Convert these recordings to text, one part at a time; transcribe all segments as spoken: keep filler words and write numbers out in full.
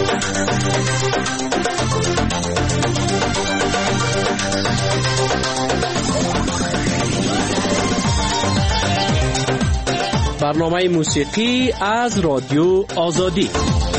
برنامه موسیقی از رادیو آزادی.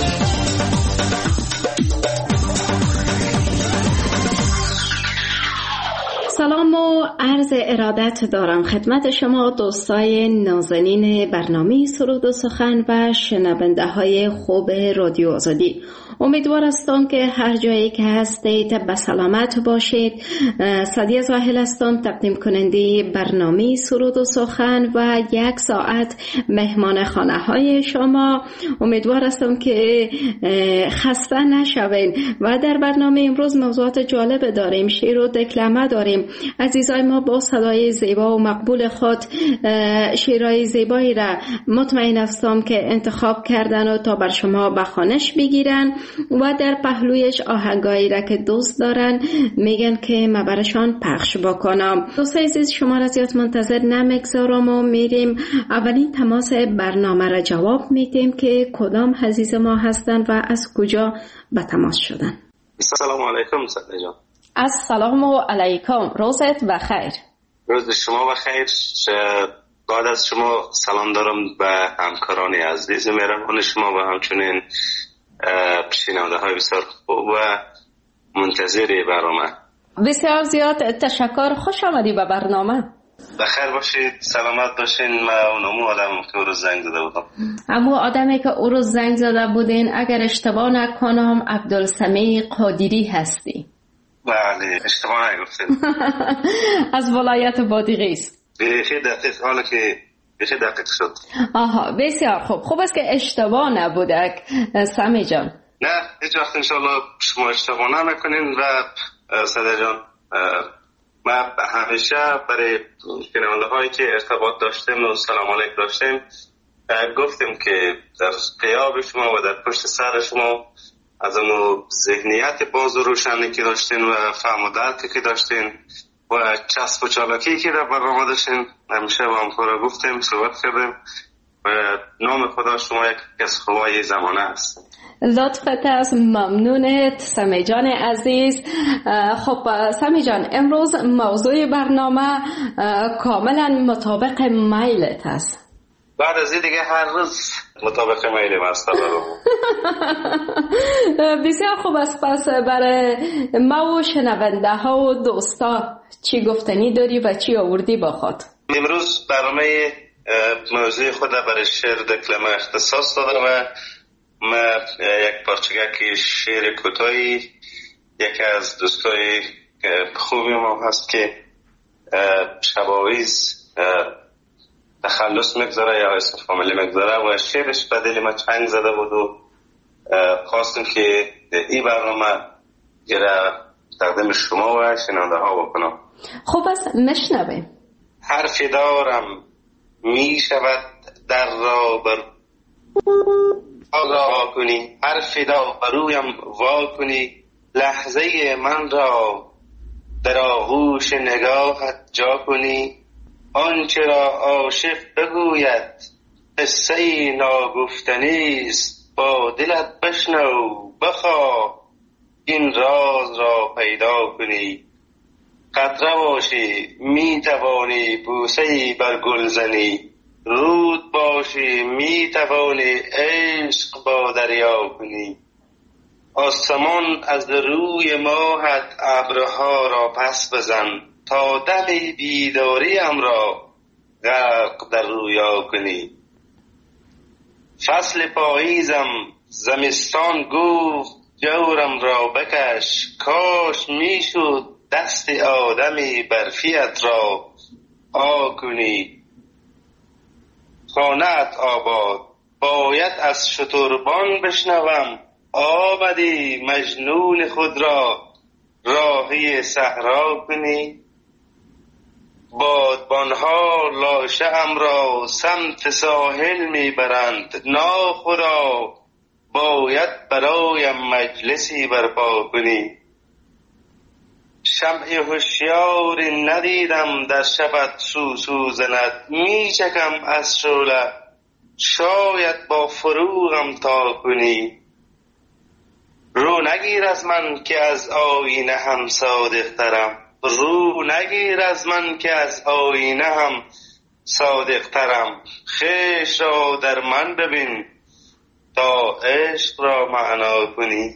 سلام و عرض ارادت دارم خدمت شما دوستای نازنین برنامه سرود و سخن و شنونده های خوب رادیو آزادی. امیدوار هستم که هر جایی که هستید به سلامت باشید. سعدیه زاهل هستم، تقدیم کننده برنامه سرود و سخن و یک ساعت مهمان خانه های شما. امیدوار هستم که خسته نشوین و در برنامه امروز موضوعات جالب داریم، شعر و دکلمه داریم. عزیزای ما با صدای زیبا و مقبول خود شعرهای زیبایی را مطمئن هستم که انتخاب کردن و تا بر شما به خوانش بگیرن و در پهلویش آهنگایی را که دوست دارن میگن که ما برشان پخش بکنم. دوستای عزیز، شما را زیاد منتظر نمیگذارم و میریم اولین تماس برنامه را جواب میدیم که کدام عزیز ما هستن و از کجا به تماس شدن. سلام علیکم سعدیه جان. السلام علیکم، روزت بخیر. روز شما بخیر. بعد از شما سلام دارم به همکاران عزیز مهربان شما و همچنین شنونده های بسیار خوب و منتظر برنامه. بسیار زیاد تشکر، خوش آمدی به برنامه. بخیر باشید، سلامت باشین. من اونمو آدم که او روز زنگ زده بودم. امو آدمی که او روز زنگ زده بودین اگر اشتباه نکنم عبدالسمیع قادری هستی. بله، اشتباه نگفتین. از ولایت بادغیس. بیخی دقیق، حالا که بیخی دقیق شد. آها، بسیار خوب. خوب است که اشتباه نبوده سمی جان. نه، هیچ وقت انشالله شما اشتباه نمیکنین. و سعدیه جان، ما همیشه برای شنونده هایی که ارتباط داشتیم و سلام علیک داشتیم گفتیم که در غیاب شما و در پشت سر شما از اون ذهنیت باز و روشنی که داشتین و فهم و درکی که داشتین و چسب و چالاکی که در برنامه داشتین همیشه با همکارا گفتیم، صحبت کردیم و نام خدا شما یک از خوبای زمانه است. لطفت از ممنونت سمی جان عزیز. خب سمی جان، امروز موضوع برنامه کاملا مطابق میلت است. بعد از این دیگه هر روز مطابق میل است. بسیار خوب است. پس برای ما و شنونده ها و دوستا چی گفتنی داری و چی آوردی با خود؟ امروز برنامه موضوع خود برای شعر دکلمه اختصاص دادم و من یک پارچگه شعر کوتاهی یکی از دوستای خوبی ما هست که شباویز تخلص مگذاره یا اسم فامیلی مگذاره و شعرش به دل ما چنگ زده بود و خواستم که این برنامه گره تقدیم شما و شنونده ها بکنم. خوب است، مشنویم. حرفی دارم می شود در را بر وا کنی، حرفی دارم برویم وا کنی، لحظه من را در آغوش نگاهت جا کنی، آنچه را عاشق بگوید قصه ناگفتنی است، با دلت بشنو بخواه این راز را پیدا کنی، قطره باشی می توانی بوسه‌ای بر گل زنی، رود باشی می توانی عشق با دریا کنی، آسمان از روی ماهت ابرها را پس بزن، تا دم بیداریم را غرق در رویا کنی، فصل پاییزم زمستان گفت جورم را بکش، کاش میشد دست آدمی برفیت را آ کنی، خانه‌ات آباد باید از شتربان بشنوم، آمدی مجنون خود را راهی صحرا کنی، بادبانها لاشه ام را سمت ساحل میبرند، ناخدا باید برایم مجلسی برپا کنی، شمع هوشیاری ندیدم در شبت سوسو زند، میچکم از شعله شاید با فروغم تا کنی، رو نگیر از من که از آینه هم صادق ترم، رو نگیر از من که از آینه هم صادق ترم. خویش را در من ببین تا عشق را معنا کنی،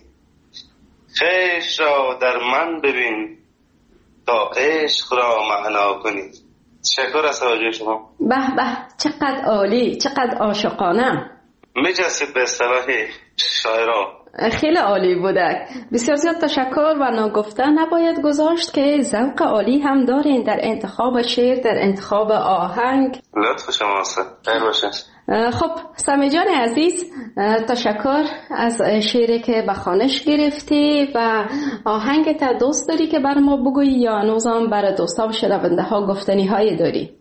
خویش را در من ببین تا عشق را معنا کنی. تشکر از توجه شما. به به، چقدر عالی، چقدر عاشقانه. میجسید به اصطلاح شاعرها. خیلی عالی بوده. بسیار زیاد تشکر و ناگفته نباید گذاشت که ذوق عالی هم دارین در انتخاب شعر، در انتخاب آهنگ. لطف شماست. خیر باشه. خب سمی جان عزیز، تشکر از شعری که به خوانش گرفتی و آهنگ تا دوست داری که بر ما بگویی یا هنوزم برای دوستا و شنونده ها گفتنی هایی داری؟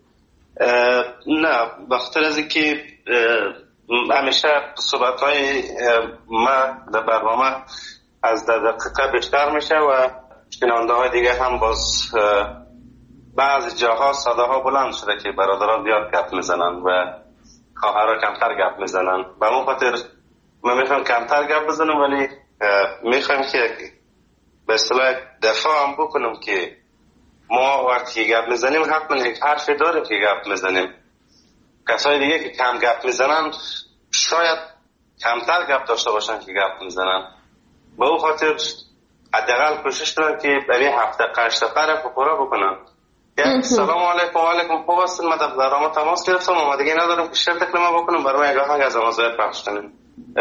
نه، بخاطر از اینکه همیشه صحبت های ما در برنامه از در دقیقه بیشتر میشه و شنونده های دیگه هم باز بعض جاها صدا ها بلند شده که برادران زیاد گپ میزنن و خواهرها کمتر گپ میزنن. به اون خاطر من میخوام کمتر گپ بزنم، ولی میخوام که به اصطلاح دفاع هم بکنم که ما وقتی گپ میزنیم حتما یک حرفی داریم که گپ میزنیم. کسای دیگه که کم گپ میزنن شاید کمتر گپ داشته باشن که گپ میزنن. به اون خاطر حداقل کوشش کنن که برای هفته پنج دقیقه فقرا بکنن. یک سلام علیکم و علیکم خوب هستین، من در برنامه تماس گرفتم، آمادگی ندارم که شرط کلمه بکنم، برای یک آهنگ از آمازویت پخش کنیم.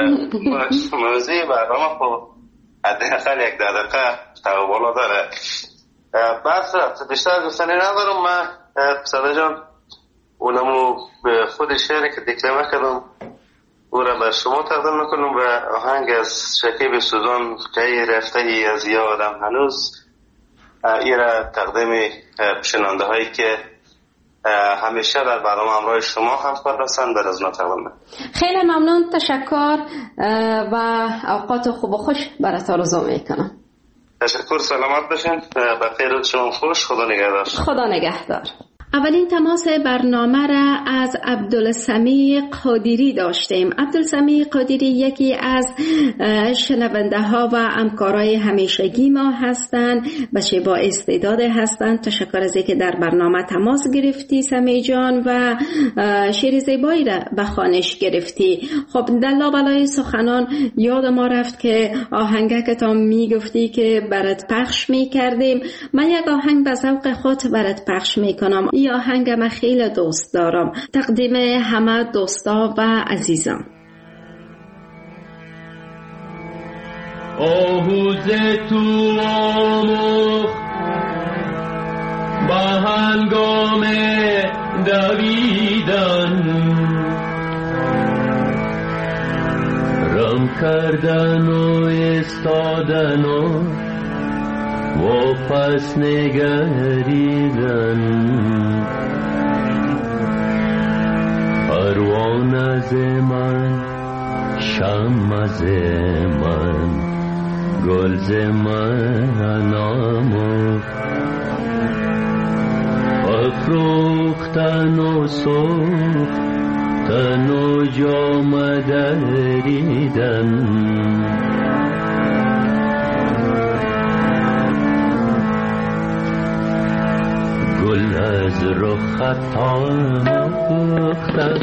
موضوع برنامه خب حداقل یک دقیقه تقابلا داره. بس بیشتر گفتنی ندارم. من صدا جان اونمو به خود شعری که دکلمه کردم او را به شما تقدیم میکنم و آهنگ از شکیب سوزان که رفته ای از یادم هنوز، ای را تقدیم شنونده هایی که همیشه در برنامه همراه شما همکار هستند در از نتوانم. خیلی ممنون، تشکر و اوقات خوب و خوش برات آرزو میکنم. تشکر، سلامت باشین، بخیر روز شما خوش، خدا نگهدار. خدا نگهدار. اولین تماس برنامه را از عبدالسمیع قادری داشتیم. عبدالسمیع قادری یکی از شنونده ها و همکارای همیشگی ما هستند، بچه با استعداد هستند. تشکر از اینکه در برنامه تماس گرفتی سمیع جان و شعر زیبایی را به خوانش گرفتی. خب در لابلای سخنان یاد ما رفت که آهنگه که تا میگفتی که برات پخش میکردیم، من یک آهنگ به ذوق خود برات پخش میکنم. این آهنگ من خیلی دوست دارم، تقدیم همه دوستا و عزیزان. آهوز تو آموخت با هنگام دویدن، رم کردن و استادن و واپس نگریدن. پروانه از من، شمع از من، گل ز من آموخت، افروختن و سوختن و جام دریدن. گل از رخت آموختن،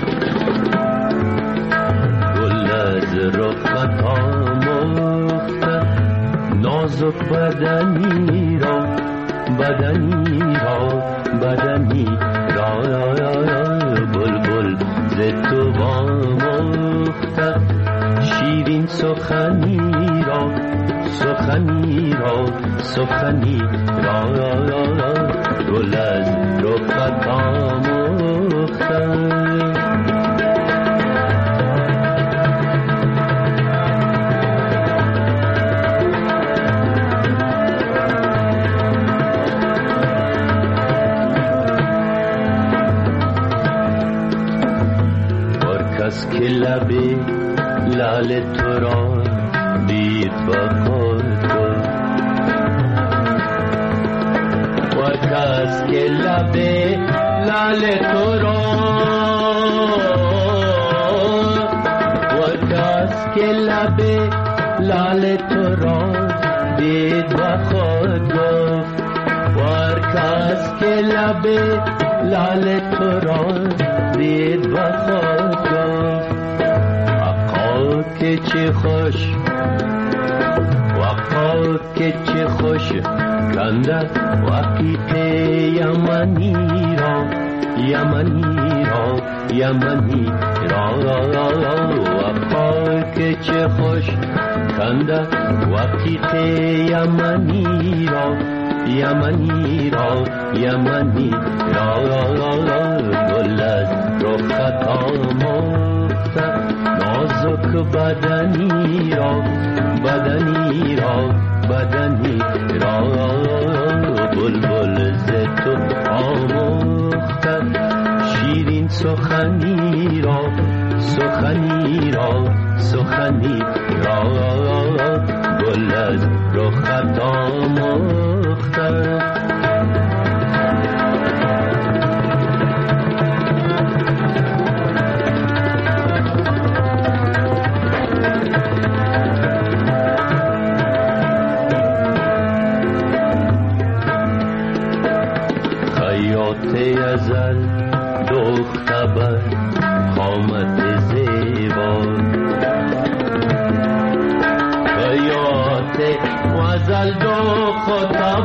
گل از رخت آموختن، نازک بدنی را، بدنی را، بدنی را، بلبل ز تو آموختن، شیرین سخنی را، سخنی را، سخنی را، گل از رخت آموختن. هر کس که لب لعل تو را دید وفات کن، و کس که لب لعل تو را، و کس که لب لال تو را دید و خود گفت وار کس که لب لال تو را دید و خود گفت وقا که چه خوش وقا که چه خوش کنده وقیت یمنی را یمنی را یمنی را وقا که چه خوش کنده وقیت یمنی را یمنی را یمنی را گل از رخت آموخته نازک بدنی را بدنی را بدنی را بلبل ز تو آموخته شیرین سخنی را سخنی را سخنی را گل از رخت آموخته ازل دختر بر قامت زیبا خیاط ازل دختر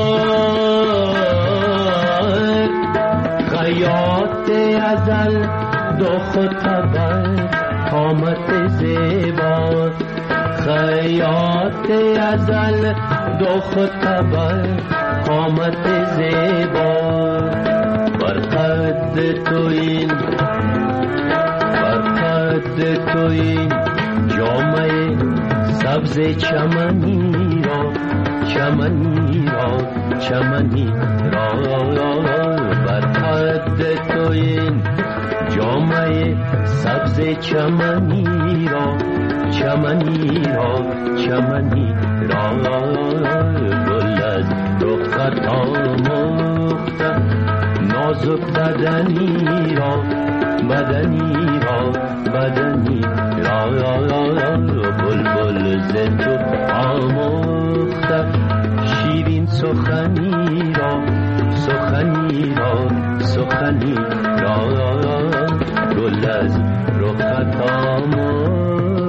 بر خیاط ازل دختر بر قامت زیبا خیاط ازل دختر بر قامت زیبا بر قد تو این بر قد تو این جامعه سبز چمنی را چمنی را چمنی را بر قد تو این جامعه سبز چمنی را چمنی را چمنی را گل از رخت آموخته نازک بدنی را بدنی را بدنی را بلبل ز تو آموخته شیرین سخنی را سخنی را سخنی را گل از رخت آموخته.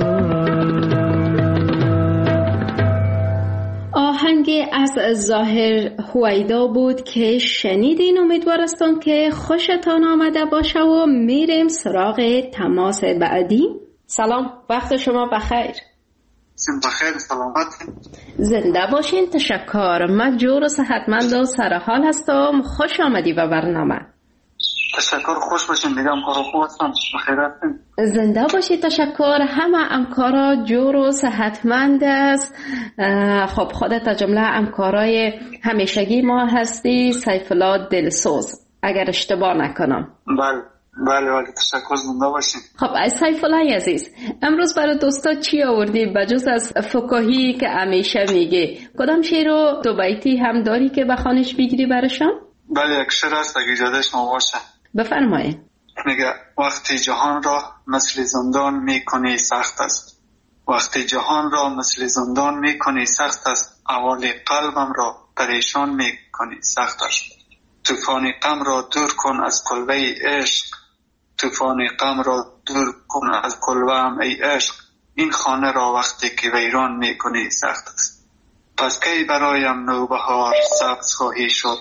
آهنگ از ظاهر هویدا بود که شنیدین. امیدوارستم که خوشتان آمده باشه و میریم سراغ تماس بعدی. سلام، وقت شما بخیر. بخیر، سلامت. زنده باشین. تشکر. من جور و صحتمند و سرحال هستم. خوش آمدی به برنامه. تشکر، خوش باشین. دیگه همکارا خوب هستم، بخیر هستین. زنده باشی. تشکر. همه همکارا جور و صحتمند است. خب خودت از جمله همکارای همیشگی ما هستی، سیف الله دلسوز، اگر اشتباه نکنم. بله بله بله، تشکر. زنده باشین. خب سیف الله عزیز، امروز برای دوستا چی آوردی بجز از فکاهی که همیشه میگه؟ کدام شعر رو دو بیتی هم داری که بخوانش بگیری برشان؟ بله، یک شعر هست اگه اجازه شما باشه. بفرمایید. میگه وقتی جهان را مثل زندان میکنی سخت است، وقتی جهان را مثل زندان میکنی سخت است، احوال قلبم را پریشان میکنی سخت است. طوفان غم را دور کن از کلبه عشق، طوفان غم را دور کن از کلبه‌ام ای عشق، این خانه را وقتی که ویران میکنی سخت است. پس کی برایم نوبهار سبز خواهی شد،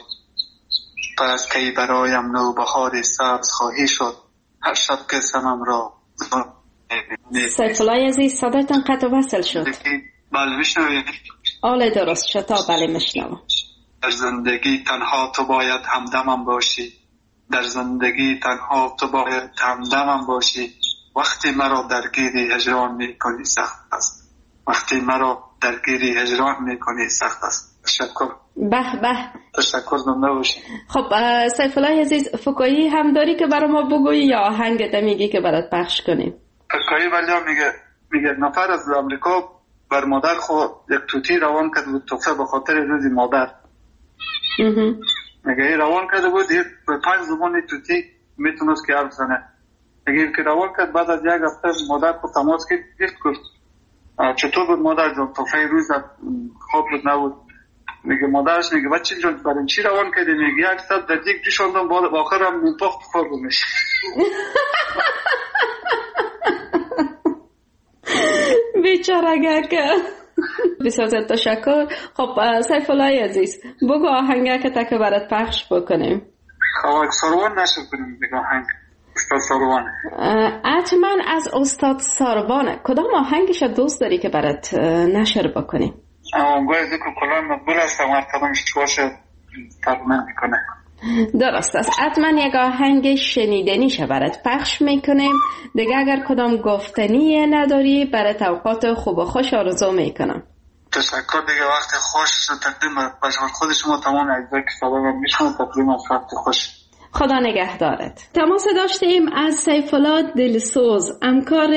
پس کی برایم نوبهار سبز خواهی شد، هر شب که سمم را سیف الله عزیز، صدایتان قطع وصل شد. بله میشنوید؟ آله درست شد، تا بله میشنوم. در زندگی تنها تو باید همدمم باشی، در زندگی تنها تو باید همدمم باشی، وقتی مرا درگیری هجران میکنی سخت است، وقتی مرا درگیری هجران میکنی سخت است. تشکر. به به، تشکر. زنده باشی. خب سیف الله عزیز، فکایی هم داری که برای ما بگویی یا آهنگت میگی که برات پخش کنیم؟ فکایی ولی میگه میگه نفر از امریکا بر مادر خود یک توتی روان کرده بود، تحفه به خاطر روز مادر. میگه روان کرده بود، به پنج زبان توتی میتونست که حرف زنه. میگه که روان کرد، بعد از یک هفته مادر کو تماس گرفت، گفت چطور بود مادر جان؟ تا فیروز خواب بود نبود. میگه مادرش میگه بچه جان برای چی روان کردی؟ میگه یک صد در یک جوشاندم بعد آخر هم منطق خوردمش. بیچاره که بسیار زیاد تشکر. خب سیف الله عزیز بگو آهنگه که تک برات پخش بکنیم. خب ساروان نشر کنیم بگو آهنگ استاد ساروان. حتما از استاد ساروان کدام آهنگش دوست داری که برات نشر بکنیم؟ آهنگای ذکر کلان مقبول است و کدامش باشه تقدیم میکنه. درست است. حتما یک آهنگ شنیدنیشه برات پخش میکنیم. دیگه اگر کدام گفتنی نداری برات اوقات خوب و خوش آرزو میکنم. تشکر. دیگه وقت خوش تقدیم بشور خود شما تمام اجزای که صدا میشنم تقدیم از وقت خوش. خدا نگهدارت. تماس داشتیم از سیف الله دلسوز، همکار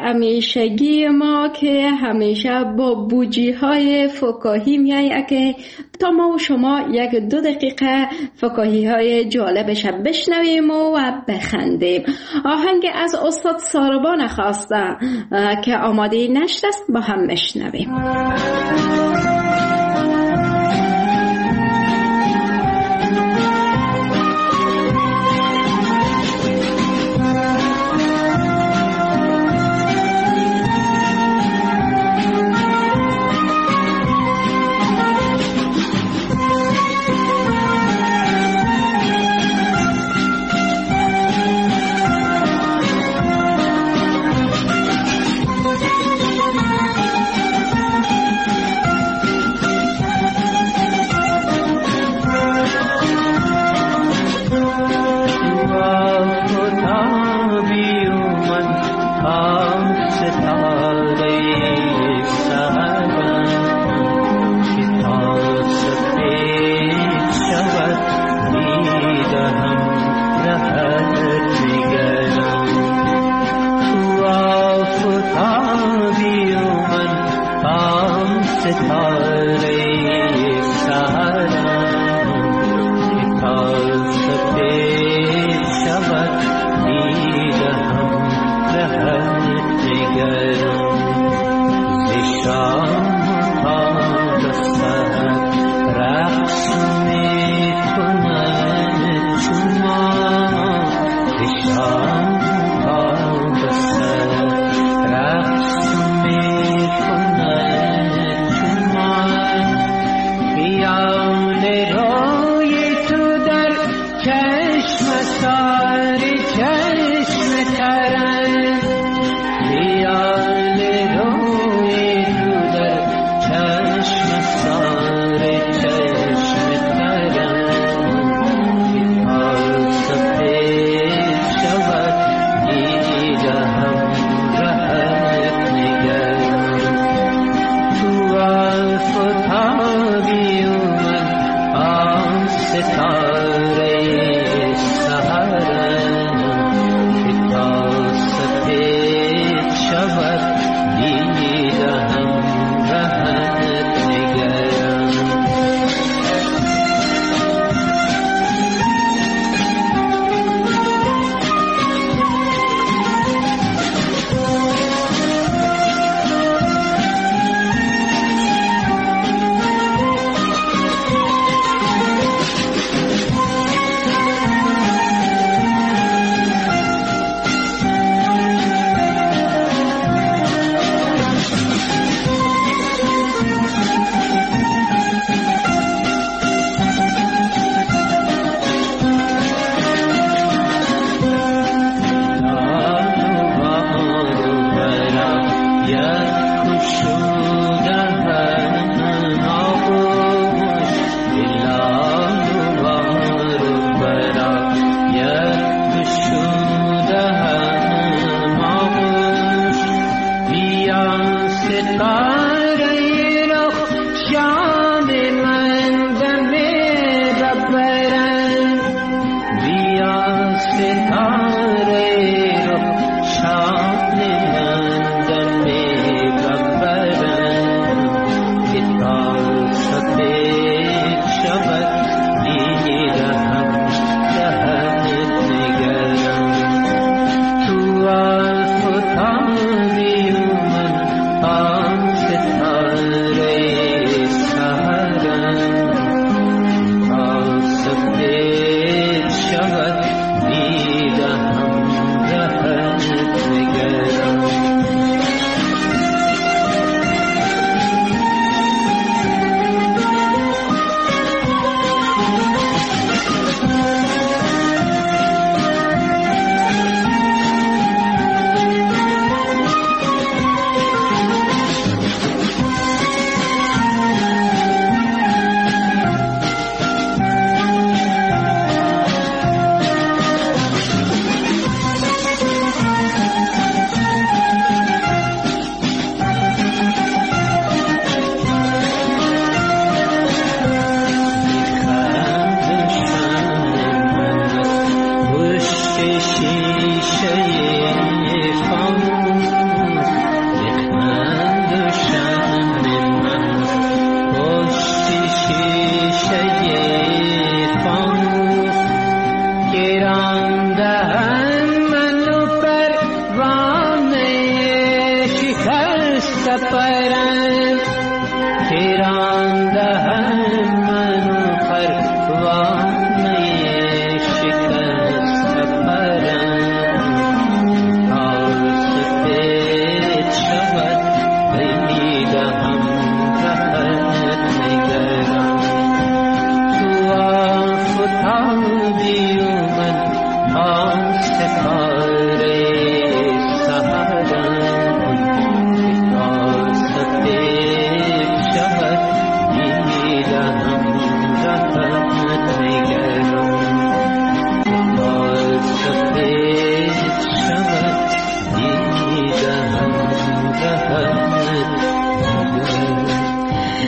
همیشگی ما که همیشه با بوجی های فکاهی میایه که تا ما و شما یک دو دقیقه فکاهی های جالبش بشنویم و بخندیم. آهنگ از استاد ساروان خواسته که آماده نشت است، با هم بشنویم. Yeah.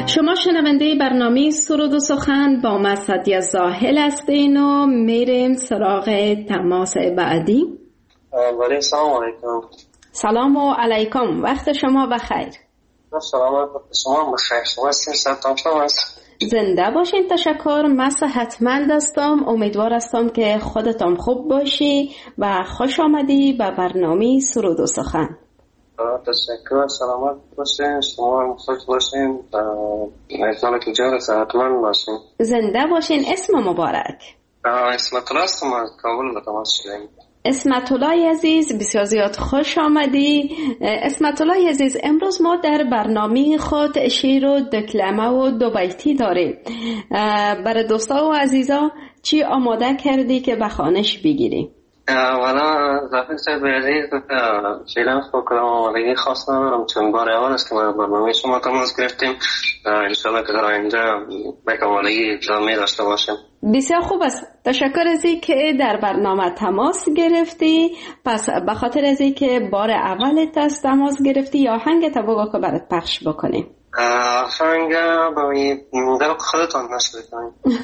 شما شنونده برنامه سرود و سخن با مسعدی زاهل هستین و میریم سراغ تماس بعدی. ولی سلام علیکم. سلام و علیکم، وقت شما بخیر. سلام علیکم شما بخیر. شما صحتتان خوب است؟ زنده باشین. تشکر. من صحتمند هستم. امیدوار هستم که خودتان خوب باشی و خوش آمدی به برنامه سرود و سخن. تشکر. سلامت باشین. شما خوش باشین. امیدوارم که جان صحتمند باشین. زنده باشین. اسم مبارک؟ اسمت الله است. ما کابل به تماس شدیم. اسمت الله عزیز، بسیار زیاد خوش آمدی. اسمت الله عزیز، امروز ما در برنامه خود شعر و دکلمه و دو بیتی داریم. برای دوستا و عزیزا چی آماده کردی که به خوانش بگیری؟ والا زفیر صاحب عزیز فعلا فکرم آمادگی خاص ندارم، چون بار اول است که ما برنامه شما تماس گرفتیم. انشاءالله که در آینده به آمادگی ادامه داشته باشیم. بسیار خوب است. تشکر از این که در برنامه تماس گرفتی. پس به خاطر از این که بار اولت است تماس گرفتی، یا آهنگ تا بگو که برات پخش بکنیم. آهنگ در خودتان نشده کنیم.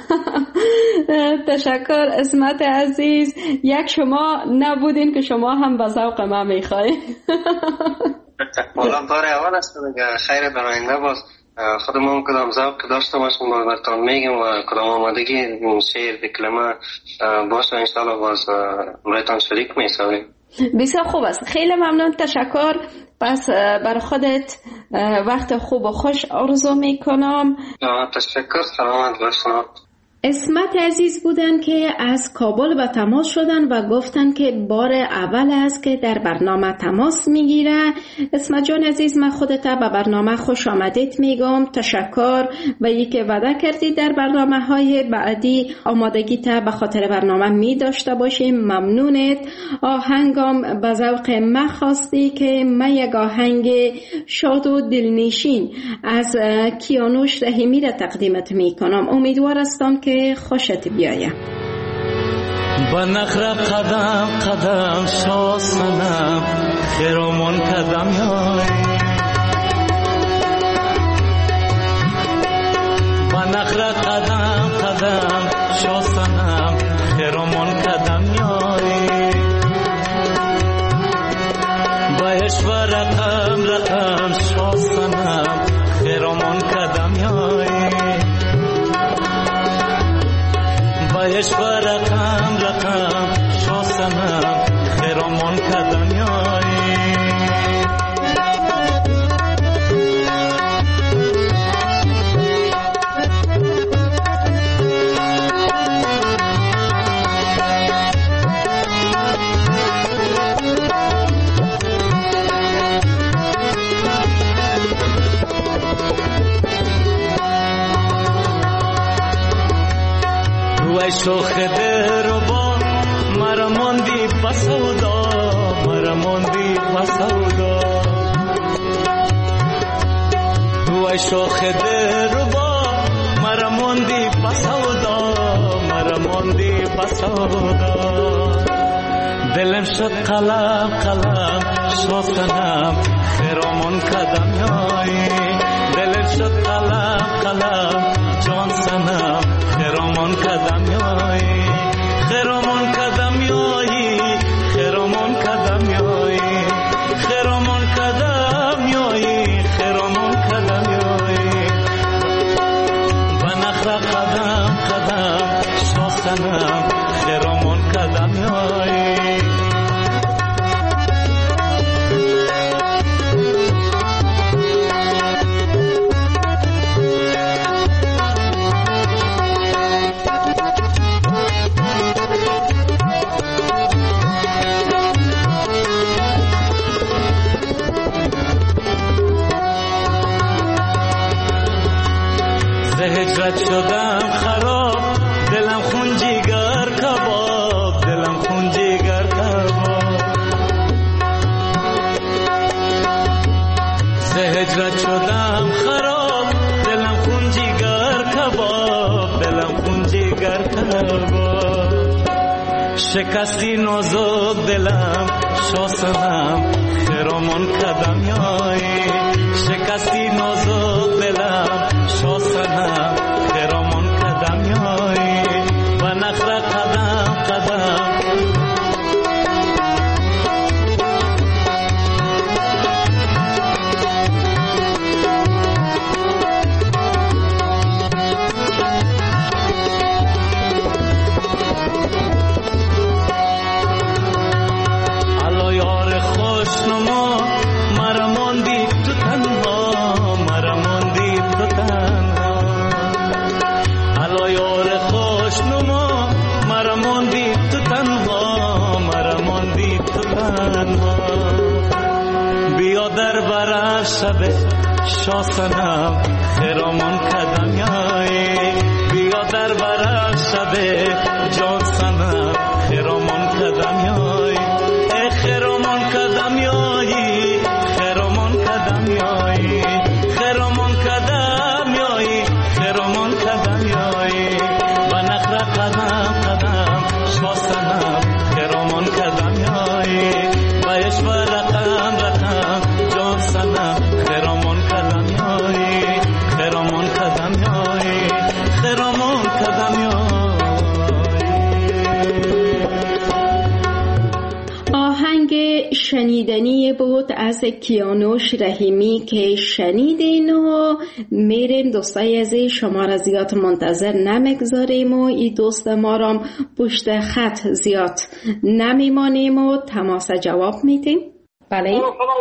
تشکر اسمت عزیز. یک شما نبودین که شما هم به ذوق ما میخواین. والا بار اول است دیگه. خیر در آینده باز خودمون کدام ذوق داشته باشیم باز براتون میگیم و کدام آمادگی شعر دکلمه باشه انشاءالله باز براتون شریک میشویم. بسیار خوب است. خیلی ممنون. تشکر. پس بر خودت وقت خوب و خوش آرزو میکنم. تشکر. سلامت باشین. اسمت عزیز بودن که از کابل به تماس شدن و گفتن که بار اول است که در برنامه تماس میگیره. اسمت جان عزیز، من خودت به برنامه خوش آمدید میگم. تشکر و ای که وعده کردی در برنامه های بعدی آمادگی تا به خاطر برنامه می داشته باشیم. ممنونت. آهنگم به ذوق من خواستی که من یک آهنگ شاد و دلنشین از کیانوش رحیمی را تقدیمت میکنم. امیدوار هستم که خوشت بیاید. با نخره قدم قدم شاسنم خیرمون قدم یای. با نخره قدم قدم شاسنم خیرمون قدم یای. با اشوار رقم رقم شاسنم خیرمون قدم یای. باش با رقم رقم شاسنم خیرمون کدن یایی. وای شوخ دربا مرا ماندی بسودا، مرا ماندی بسودا. وای شوخ دربا مرا ماندی بسودا، مرا ماندی بسودا. دلم شد قلم قلم شاسنم خیرمون کدم یایی. دلم شد قلم قلم جان سنم خیرمون کدم یایی. خیرمون کدم یایی. خیرمون کدم یایی. خیرمون کدم یایی. خیرمون کدم یایی. و نخره قدم قدم شاسنم خیرمون کدم یایی. هجرت شدم خراب دلم خون جیگر کباب، دلم خون جیگر کباب. ز هجرت شدم خراب دلم خون جیگر کباب، دلم خون جیگر کباب. شکستی نازک دلم شاسنم خیرمون کدم یایی. شکستی نازک دلم شب شاسنم خیرامان کدم یای بیا در برا شب جان سنم خیرامان کدم یای ای خیرامان کدم یای خیرامان کدم یای خیرامان کدم یای خیرامان کدم یای و نخره قدم قدم شاسنم خیرامان کدم یای و یشو رقم رقم جان سنم خیرامان کدم یای خیرامان کدم یای خیرامان کدم یای. آهنگ شنیدنی بود از کیانوش رحیمی که شنیدین و میریم دوستای عزیز شما را زیاد منتظر نمیگذاریم و این دوست ما را پشت خط زیاد نمیمانیم و تماس جواب میدیم. بله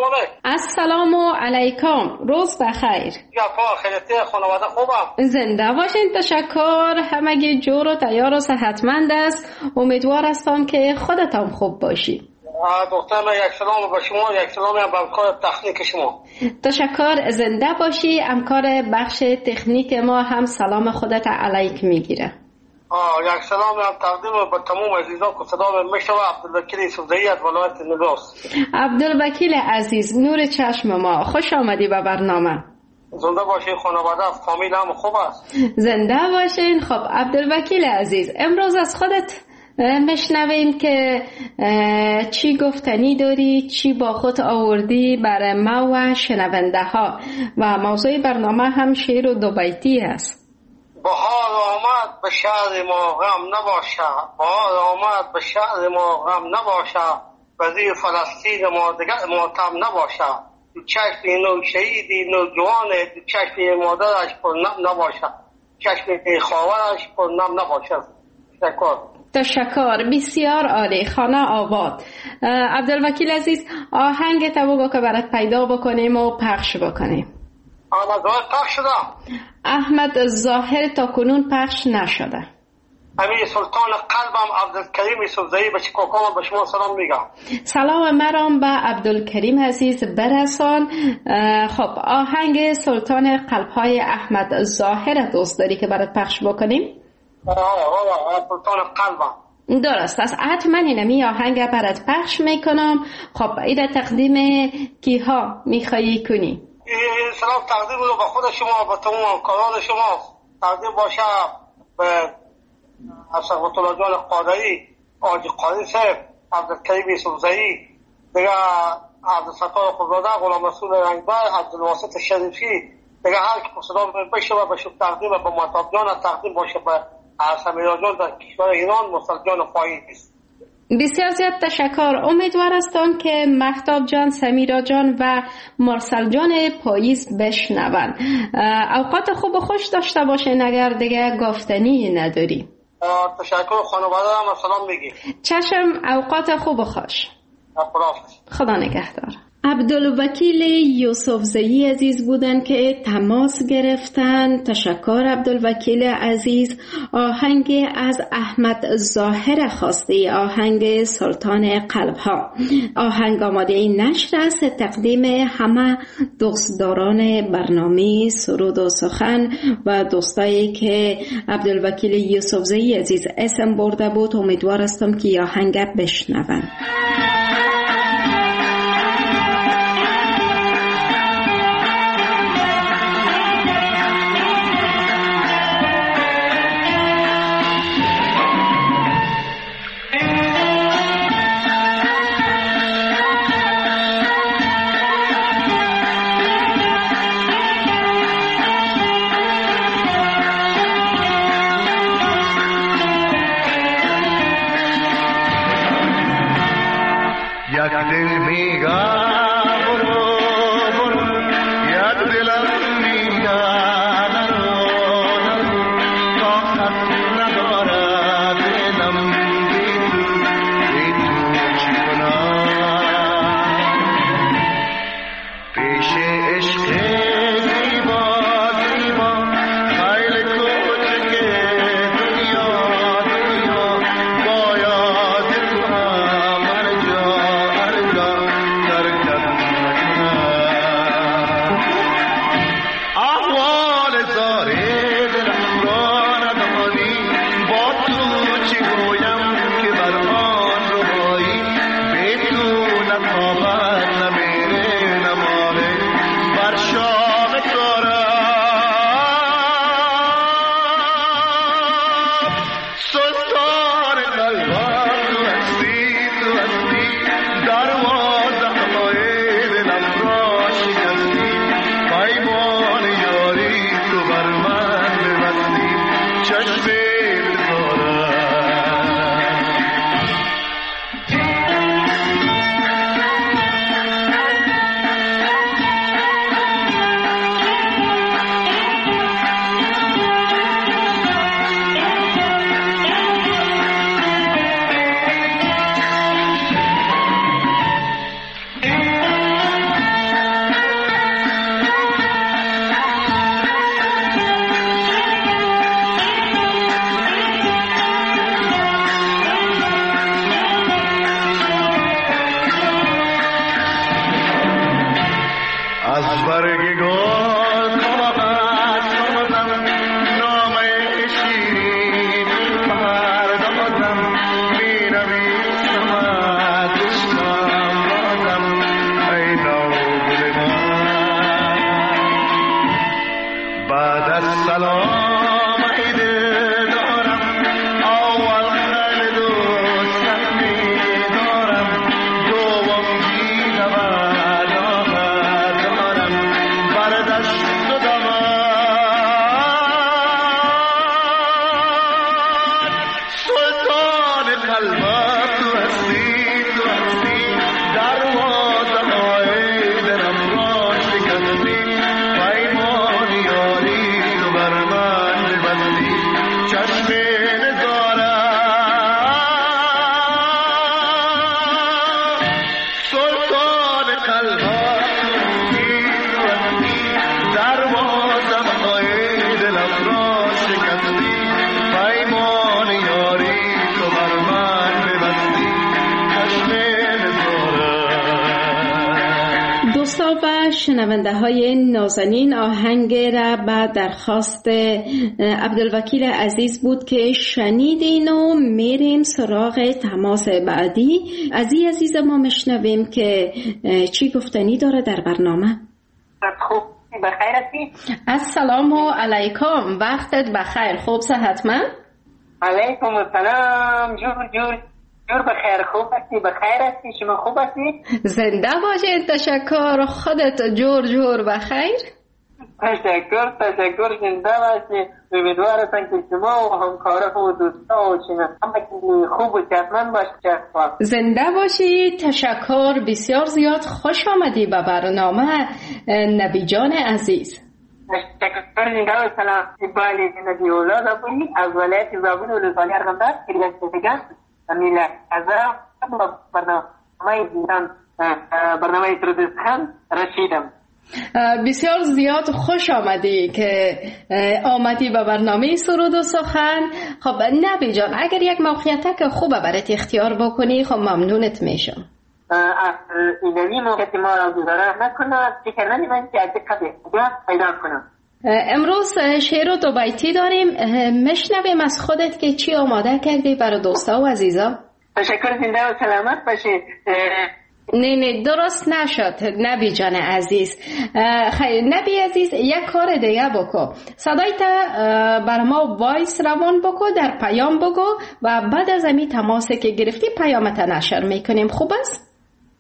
السلام علیکم، روز بخیر. یا پا خیلیتی خانواده خوبم؟ زنده باشین، تشکر. همگی جور و تیار و صحتمند است. امیدوار هستم که خودتان خوب باشی. دکتر من یک سلام به شما، یک سلام به همکار تکنیک شما. تشکر، زنده باشی. همکار بخش تکنیک ما هم سلام خودت علیک میگیره. آه یک سلام هم تقدیم به تمام عزیزان که صدا میشنوه. عبدالوکیل یوسفزئی از ولایت نگاس. عبدالوکیل عزیز، نور چشم ما، خوش آمدی به برنامه. زنده باشین، خانواده فامیل هم خوب است. زنده باشین. خب عبدالوکیل عزیز، امروز از خودت میشنویم که چی گفتنی داری، چی با خود آوردی برای ما و شنونده ها، و موضوع برنامه هم شعر و دو بیتی است. بهار آمد به شهر ما غم نباشه، بهار آمد به شهر ما غم نباشه، وزیر فلسطین ما دیگر ماتم نباشه، دو چشم نو شهیدی نو جوانه، دو چشم مادرش پر نم نباشه، چشم خواهرش پر نم نباشه. تشکر. تشکر، بسیار عالی، خانه آباد. عبدالوکیل عزیز، آهنگ تا بگو که برات پیدا بکنیم و پخش بکنیم. احمد ظاهر پخش شده؟ احمد ظاهر تا کنون پخش نشده. امیر سلطان قلبم عبدالکریم یوسفزئی به چکاکام به شما سلام میگم. سلام مرام به عبدالکریم عزیز برسان. خب آهنگ سلطان قلبهای احمد ظاهر دوست داری که برات پخش بکنیم؟ آه آه آه سلطان قلبم. درست است، حتما اینمی آهنگ برات پخش میکنم. خب ایده تقدیم کیها میخوایی کنی؟ این سلام تقدیم رو به خود شما، به تمام کاران شما تقدیم باشه، به اشرف الله جان قادری، آجی قادری صاحب، عبدالکریم یوسفزئی، دیگه عبدالستار خودزاده، غلام رسول رنگبر، عبدالواسط شریفی، دیگه هر که صدا بشه و بشه تقدیم به مهتاب جان تقدیم باشه، به سمیرا جان در کشور ایران، مصطفی جان خواهی است. بسیار زیاد تشکر. امیدوار هستم که مهتاب جان، سمیرا جان و مرسل جان پاییز بشنون. اوقات خوب و خوش داشته باشین اگر دیگه گفتنی نداری. تشکر، خانواده هم سلام میگی. چشم، اوقات خوب و خوش. خدا نگهدار. عبدالوکیل یوسفزئی عزیز بودن که تماس گرفتن. تشکر عبدالوکیل عزیز. آهنگ از احمد ظاهر خواسته، آهنگ سلطان قلبها. آهنگ آماده نشر است تقدیم همه دوستداران برنامه سرود و سخن و دوستایی که عبدالوکیل یوسفزئی عزیز اسم برده بود. امیدوار هستم که آهنگ بشنون. شنونده های نازنین، آهنگ را به درخواست عبدالوکیل عزیز بود که شنیدین و میریم سراغ تماس بعدی. از این عزیز ما مشنویم که چی گفتنی داره در برنامه. خوب بخیر هستی؟ السلام علیکم، وقتت بخیر، خوب صحتمند؟ علیکم السلام، جور جور جور بخیر، خوب هستی؟ بخیر هستی؟ شما خوب هستی؟ زنده باشید، تشکر، خودت جور جور بخیر؟ تشکر تشکر، زنده باشی. امیدوار هستم که شما و همکارا و دوستا و شنوندگان خوب و صحتمند باشید. زنده باشی، تشکر بسیار زیاد. خوش آمدی به برنامه نبی جان عزیز. تشکر، زنده و سلام. بله، نبی اولاد ابونی از ولایت زابل و ولسوالی ارغنداب کریان میله از برنامه دیدن برنامه سرودستخان رشیدم. بسیار زیاد خوش آمدی که آمدی به برنامه سرود و سخن. خب نبی جان، اگر یک موقعیت که خوبه برات اختیار بکنی خب ممنونت میشم. اینمی موقعیت ما را گذاره نکنم، فکر نمی‌کنم که از دقیقه پیدا کنم. امروز شعر و دو بیتی داریم، مشنویم از خودت که چی آماده کردی برای دوستا و عزیزا. تشکر، زنده و سلامت باشید. نه نه درست نشد نبی جان عزیز. خیلی نبی عزیز، یک کار دیگه بکو، صدایت بر ما وایس روان بکو، در پیام بگو و بعد از امی تماسی که گرفتی پیامت نشر میکنیم. خوب است؟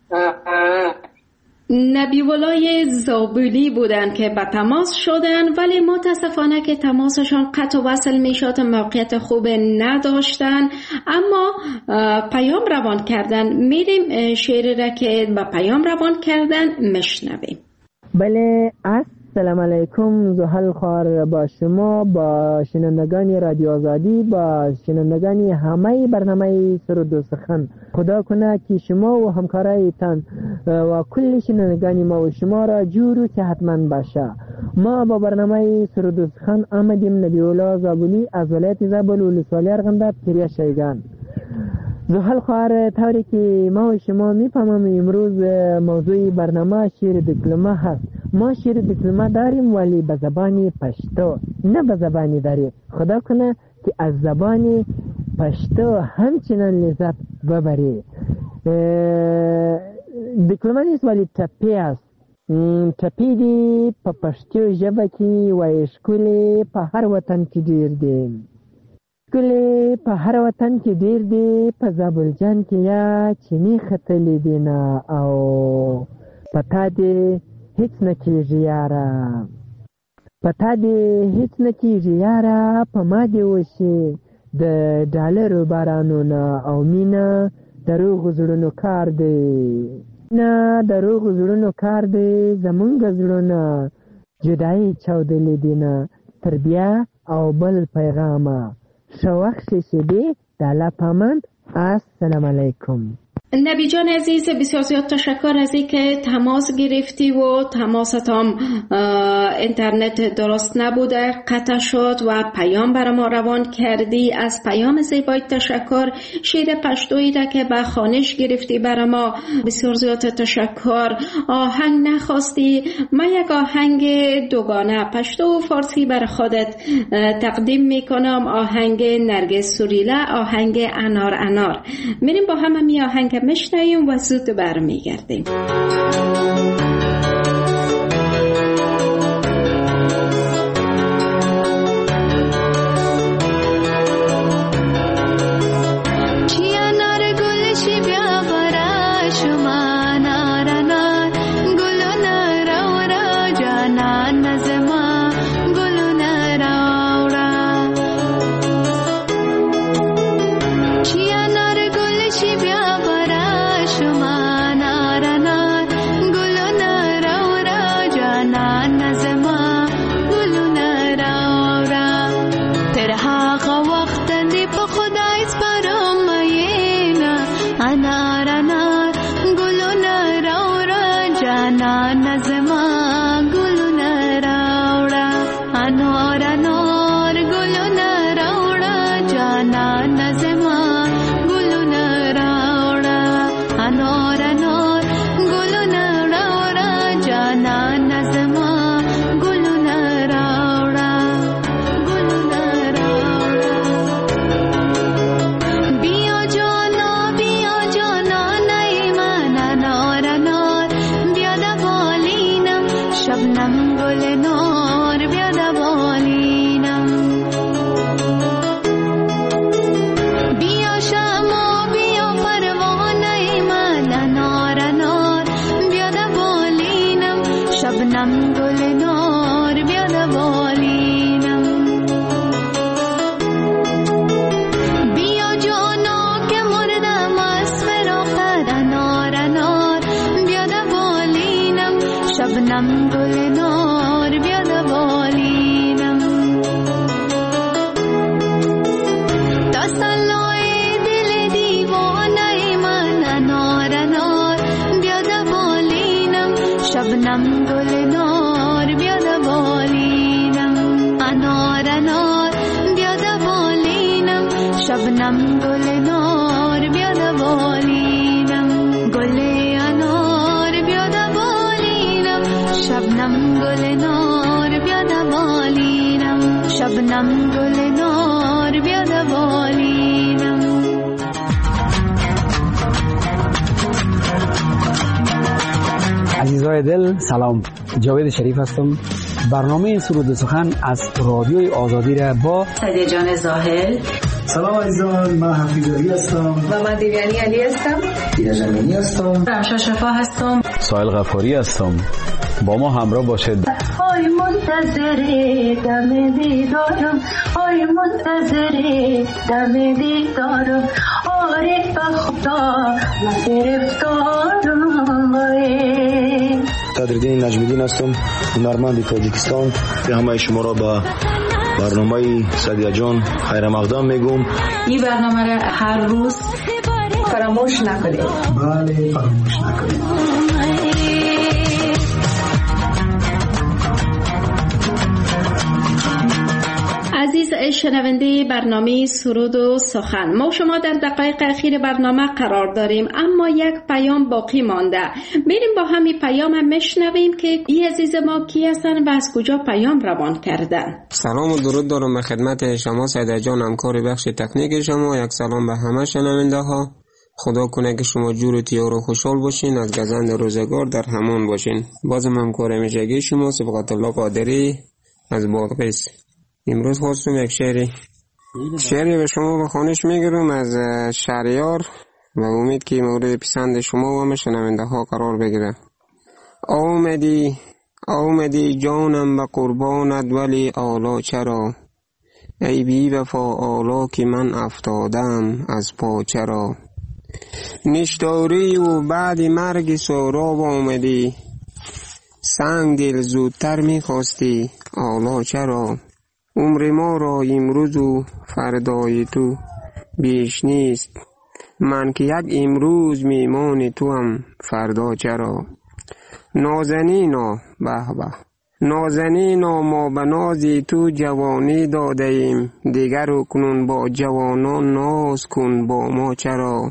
نبی ولای زابلی بودن که به تماس شدن، ولی متاسفانه که تماسشان قطع و وصل میشد، موقعیت خوب نداشتن، اما پیام روان کردن. میریم شعر را که به پیام روان کردن مشنویم. بله، السلام علیکم، زحل خوار با شما، با شنوندگان رادیو آزادی، با شنوندگان همه برنامه سرود و سخن. خدا کنه که شما و همکارایتان و کل شنوندگان ما و شما را جور و صحتمند باشه. ما با برنامه سرود و سخن آمدیم. نبی الله زابلی از ولایت زابل و ولسوالی ارغنداب کریان شیگان. زحل خوار، طوری که ما و شما میفهمم امروز موضوع برنامه شعر دکلمه هست. ما شعر دکلمه داریم ولی به زبان پشتو، نه به زبانی داری. خدا کنه که از زبان پشتو همچنان لذت ببری. دکلمه نیست ولی تپی است. تپی دی په پشتو ژبه کې وایي ښکلې په هر وطن کې ډېر دی، ښکلې په هر وطن کې ډېر دی، په زابلجان کې یا چینی ختلې دی نه، او په تا دې هیڅ نه کېږي یاره، په تا دې هیڅ نه کېږي یاره، په ما دې وشي د ډالرو بارانونه، او مینه د روغو زړونو کار دی، نه د روغو زړونو کار دی، زمونږ زړونه جدایي چاودلې دي نه، تر بیا او بل پیغامه ښه وخت شیدې د الله پامند. السلام علیکم. نبی جان عزیز، بسیار زیاد تشکر از این که تماس گرفتی و تماست هم اینترنت درست نبوده، قطع شد و پیام برای ما روان کردی. از پیام زیبای تشکر. شعر پشتویی را که به خوانش گرفتی برای ما بسیار زیاد تشکر. آهنگ نخواستی، من یک آهنگ دوگانه پشتو و فارسی برای خودت تقدیم میکنم. آهنگ نرگس سوریله، آهنگ انار انار. میریم با هم همی آهنگ مشنویم و زود برمیگردیم. Na شبنم گل نار بیاد بالینم گل انار بیاد بالینم شبنم گل نار بیاد بالینم شبنم گل نار بیاد بالینم. عزیزای دل سلام، جاوید شریف هستم. برنامه سرود و سخن از رادیوی آزادی را با سعید جان زاهل. سلام عزیزان، من حفیظ علی هستم و من دیویانی علی هستم. دینا جمینی هستم. رمشا شفا هستم. سایل غفاری هستم. با ما همراه باشید. آی منتظر دم دیدارم، آی منتظر دم دیدارم، آره بخدا من گرفتارم. صدرالدین نجمیدین هستم، هنرمند تاجیکستان. به همه شما را با برنامه سعدیه جان خیر مقدم میگم. این برنامه را هر روز فراموش نکنید. بله فراموش نکنید. عزیز شنونده برنامه سرود و سخن، ما شما در دقایق اخیر برنامه قرار داریم، اما یک پیام باقی مانده. میریم با همین پیام هم میشنویم که این عزیز ما کی هستن و از کجا پیام روان کردن. سلام و درود دارم به خدمت شما سعید جان، همکار بخش تکنیک شما. یک سلام به همه شنونده ها. خدا کنه که شما جور و تیار و خوشحال باشین، از گزند روزگار در همان باشین. بازم همکار همیشگی شما صبغت الله قادری از بادغیس. امروز خواستم یک شعری شعری به شما به خوانش میگیرم از شهریار و امید که مورد پسند شما و همه شنونده ها قرار بگیره. آمدی آمدی جانم به قربانت ولی آلا چرا، ای بی وفا آلا که من افتادم از پا چرا. نشتاری و بعد مرگ سهراب آمدی، سنگ دل زودتر میخواستی آلا چرا. عمر ما را امروز و فردای تو بیش نیست، من که یک امروز میمان تو هم فردا چرا. نازنینا به به نازنینا ما به نازی تو جوانی داده ایم، دیگر اکنون با جوانان ناز کن با ما چرا.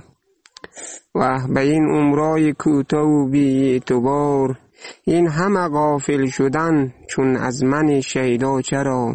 و به این عمرای کوتاه و بی اعتبار، این همه غافل شدن چون از من شیدا چرا.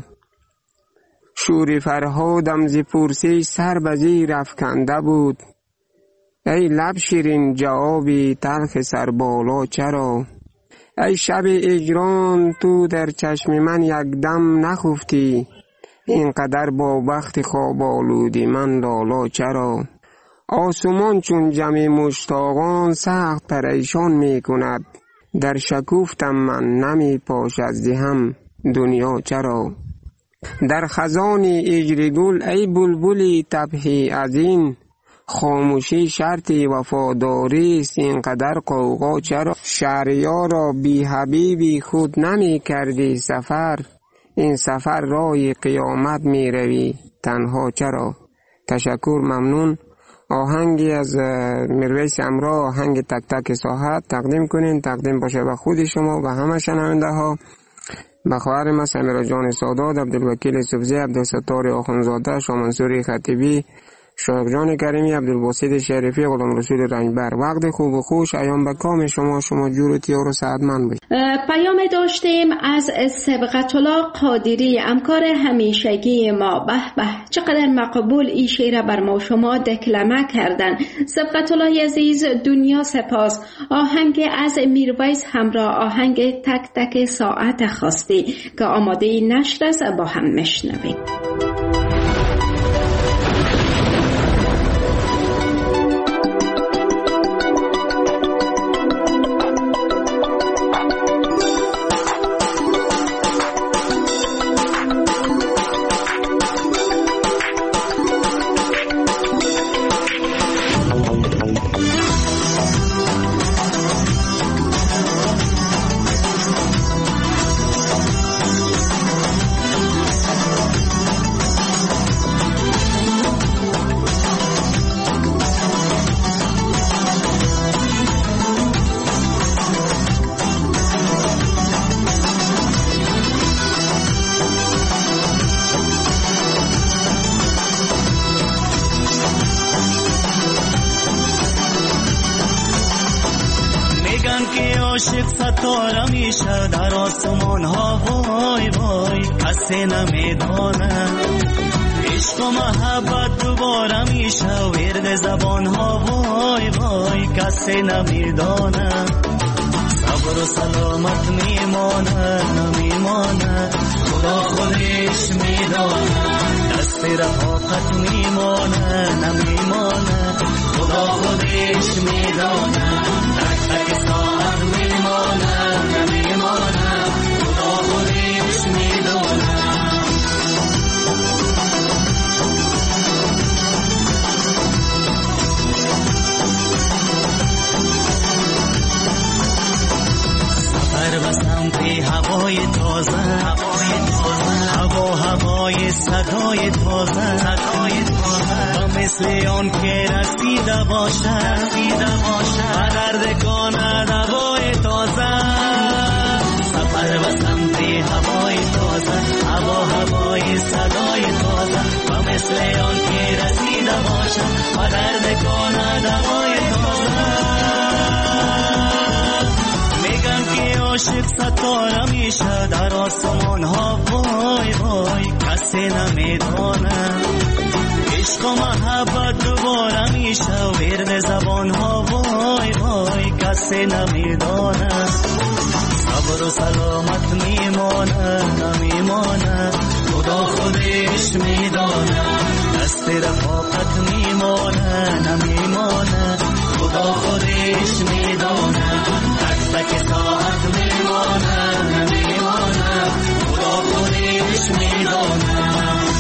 شور فرهادم ز پرسی سر به زیر افکنده بود، ای لب شیرین جوابی تلخ سر بالا چرا. ای شب اجرام تو در چشم من یک دم نخفتی، اینقدر با بخت خواب آلودی من لالا چرا. آسمان چون جمع مشتاقان سخت پریشان می کند، در شکوفتم من نمی پاشد ز هم دنیا چرا. در خزان اجر گل ای بلبلی تبهی از این، خاموشی شرطی وفاداری است اینقدر قوقا چرا. شهریار را بی حبیبی خود نمی کردی سفر، این سفر رای قیامت می روی تنها چرا. تشکر، ممنون. آهنگی از میرویس امرا، آهنگ تک تک ساحت تقدیم کنین، تقدیم باشه به خود شما و همه شنونده ها. به خواهر ما سمیرا جان سادات، عبدالوکیل سبزی، عبدالستار آخونزاده، شامنصوری خطیبی، شایق جان کریمی، عبدالباسط شریفی، غلام رسول رنجبر. وقت خوب و خوش ایام به کام شما، شما جور و تیار و سعادتمند باشید. پیام داشتیم از صبغت الله قادری، همکار همیشگی ما. به به چقدر مقبول این شعر بر ما شما دکلمه کردن. صبغت الله عزیز، دنیا سپاس. آهنگ از میرویس همراه آهنگ تک تک ساعت خواستی که آماده نشر است، با هم میشنویم. عاشق ستاره میشه در آسمان ها، وای وای کسی نمیدانه. عشق و محبت دوباره میشه ورد زبان ها، وای وای کسی نمیدانه. صبر و سلامت میمانه نمیمانه، خدا خودش میدانه. دست رفاقت میمانه نمیمانه، خدا خودش میدانه. تک تک ساعت میمانه نمیمانه، خدا خودش میدانه. سفر به سمت هوای تازه، هوای تازه، هوا هوای صدای تازه، صدای تازه. و مثل آن که رسیده باشه، رسیده باشه و درد کنه دوای تازه. سفر به سمت هوای تازه، هوا هوای صدای تازه. و مثل آن که رسیده باشه و درد کنه دوای تازه. عاشق ستاره میشه در آسمان ها، وای وای کسی نمیدانه. عشق و محبت دوباره میشه ورد زبان ها، وای وای کسی نمیدانه. صبر و سلامت میمانه نمیمانه، خدا خودش میدانه. دست رفاقت میمانه نمیمانه، خدا خودش میدانه. تک تک ساعت میمانه نمیمانه، خدا خودش میدانه.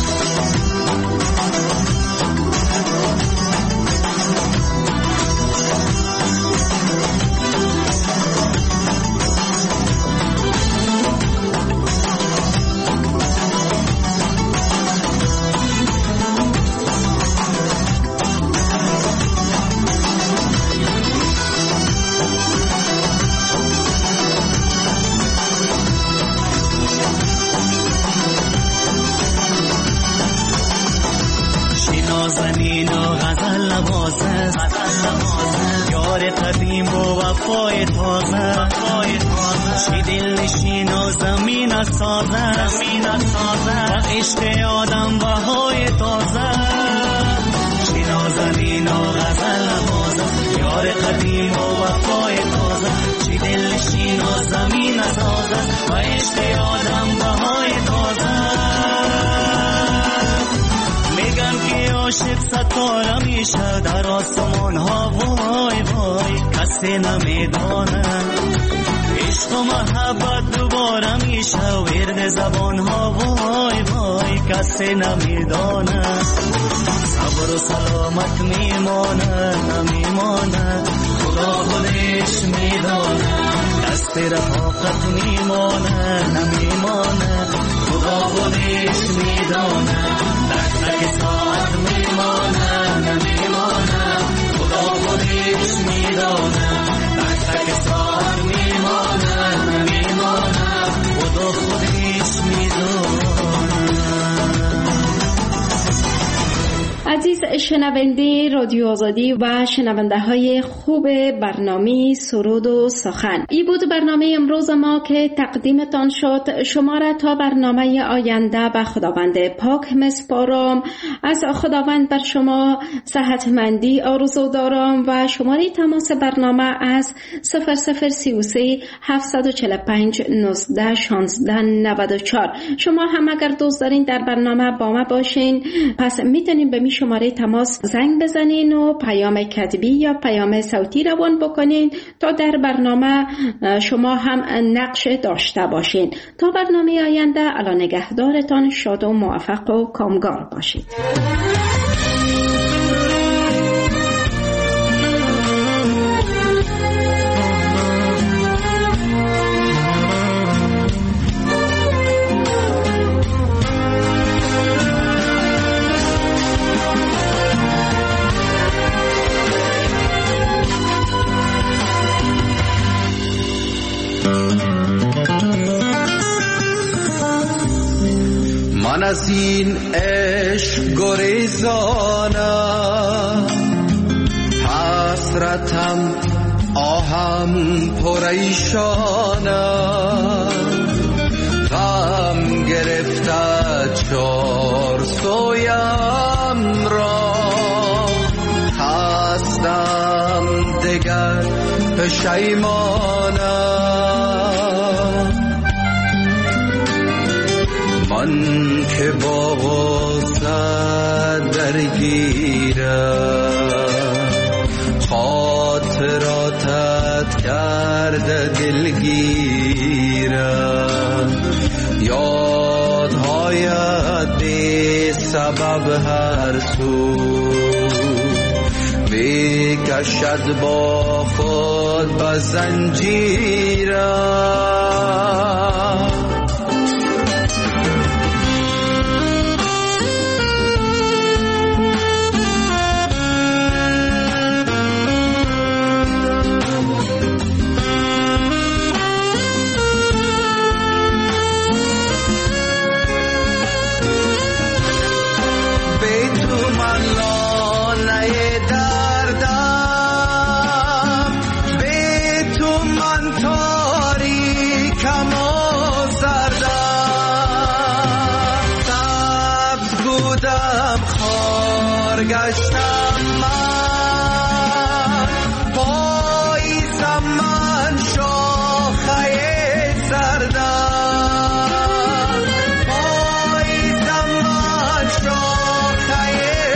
نازنین و غزل نوازه، یار قدیم و وفای تازه، چی دل نشین و زمین سازه، و عشق آدم بهای تازه. چی نازنین و غزل نوازه، یار قدیم و وفای تازه، چی دل نشین و زمین سازه، و عشق آدم بهای تازه. عاشق ستاره میشه در آسمان ها، وای وای کسی نمیدانه. عشق و محبت دوباره میشه ورد زبان ها، وای وای کسی نمیدانه. صبر و سلامت میمانه نمیمانه، خدا خودش میدانه. دست رفاقت میمانه نمیمانه، خدا خودش میدانه. تک تک ساعت میمانه نمیمانه، خدا خودش میدانه. تک تک ساعت میمانه نمیمانه، خدا خودش میدانه. عزیز شنونده رادیو آزادی و شنونده های خوب برنامه سرود و سخن، ای بود برنامه امروز ما که تقدیمتان شد. شما را تا برنامه آینده به خداوند پاک مسپارم. از خداوند بر شما صحتمندی آرزو دارم و شماره تماس برنامه از صفر صفر سی و سه هفتصد و چهل و پنج نوزده شانزده نود و چهار. شما هم اگر دوست دارین در برنامه با ما باشین، پس میتونین به می شماره تماس زنگ بزنین و پیام کتبی یا پیام صوتی روان بکنین تا در برنامه شما هم نقش داشته باشین. تا برنامه آینده، الله نگهدارتان، شاد و موفق و کامگار باشید. من از این عشق گریزانم، حسرتم آهم پریشانم غم گرفته چار سویم را خستم دگر پشیمانم من که با غصه درگیرم خاطراتت کرده دلگیرم یادهایت بی سبب هر سو بکشد با خود به زنجیرم گشتم من پاییزم من شاخه سردم پاییزم من شاخه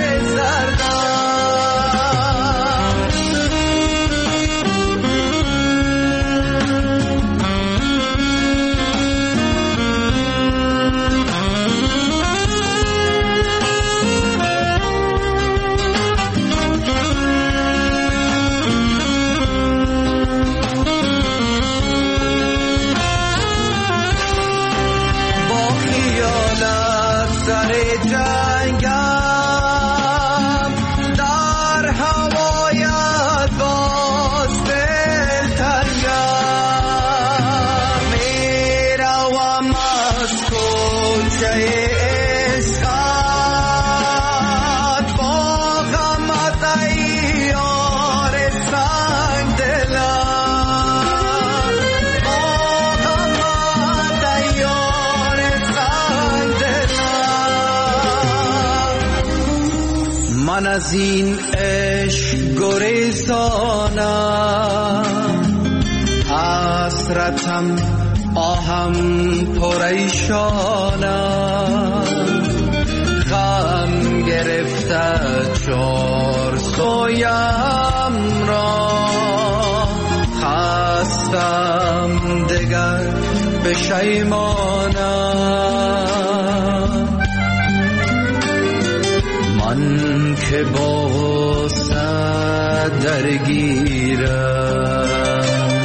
من از این عشق گریزانم حسرتم آهم پریشانم غم گرفته چار سویم را خستم دگر پشیمانم من که با غصه درگیرم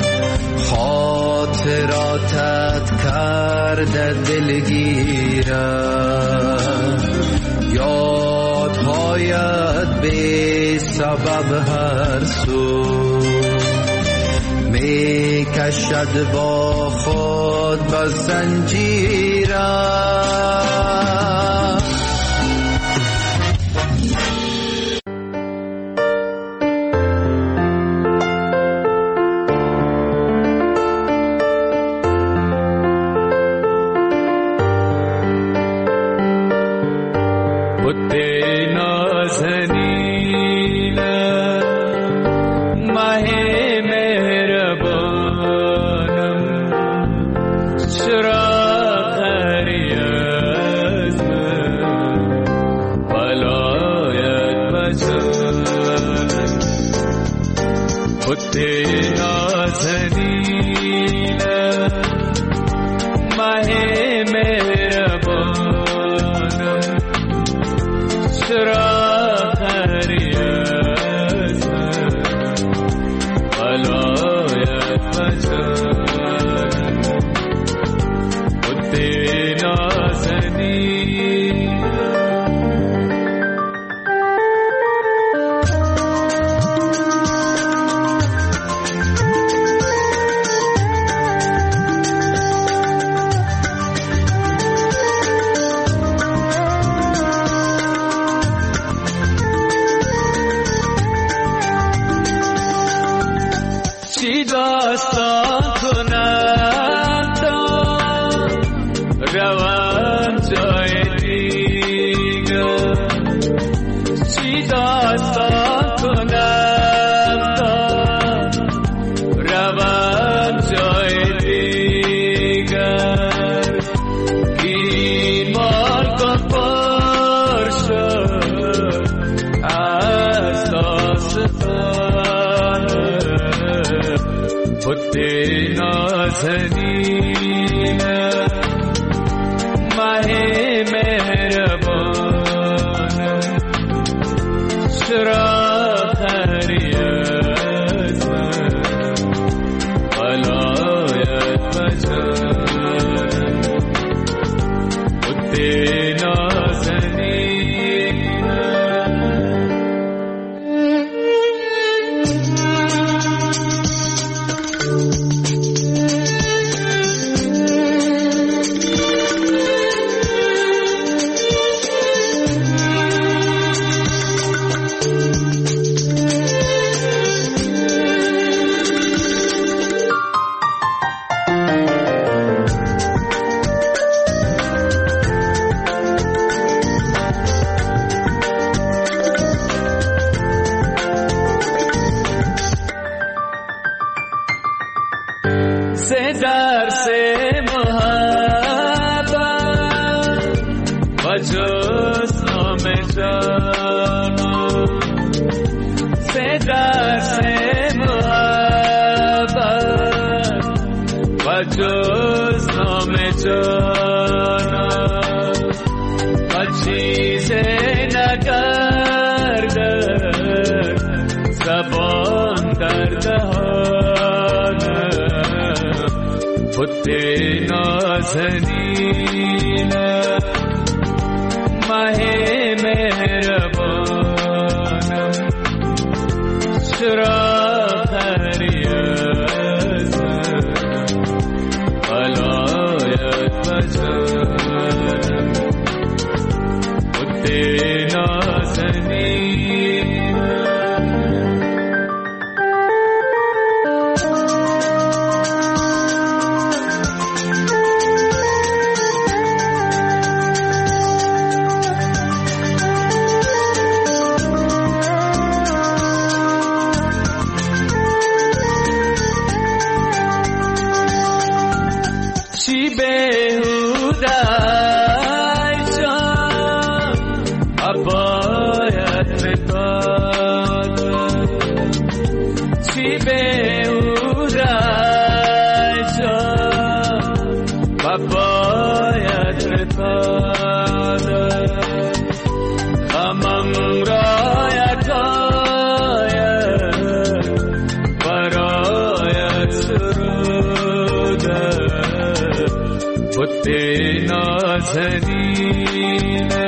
خاطراتت کرده دلگیرم یادهایت بی سبب هر سو می کشد با خود به زنجیرم داستان کنم تا روم جای دیگر این مرگ پر شد از داستان خود نازنین ماه مهربان چرا خری از من ولایت بجان خود نازنین سے در سے محبت و جز نام جانا سے در سے محبت و جز نام جانا و چیز نگردد زبان در دهان خود نازنین ماه مهربانم چرا خری از من ولایت بجانم خود نازنین چی بهوده ای جان باید بپادم چی بهوده ای جان باید بپادم غمم را یکایک برایت سرودم خود نازنین